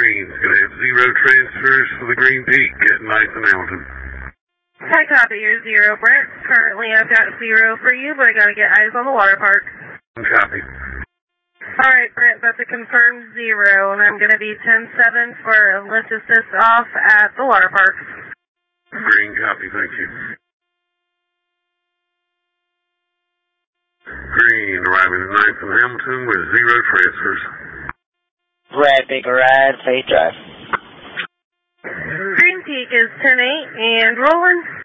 Green's going to have 0 transfers for the Green Peak at 9th and Hamilton. I copy your 0, Brent. Currently I've got 0 for you, but I gotta get eyes on the water park. Copy. Alright, Brent, that's a confirmed 0, and I'm gonna be 10-7 for a lift assist off at the water park. Green, copy, thank you. Green, arriving at 9th and Hamilton with 0 transfers. Red, big ride, safe drive. Green Peak is 10-8 and rolling.